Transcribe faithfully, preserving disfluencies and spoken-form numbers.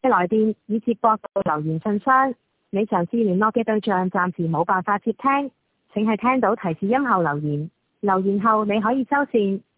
嘅來電已接駁到留言信箱，你嘗試聯絡嘅對象暫時冇辦法接聽，請喺聽到提示音後留言。留言後你可以收線。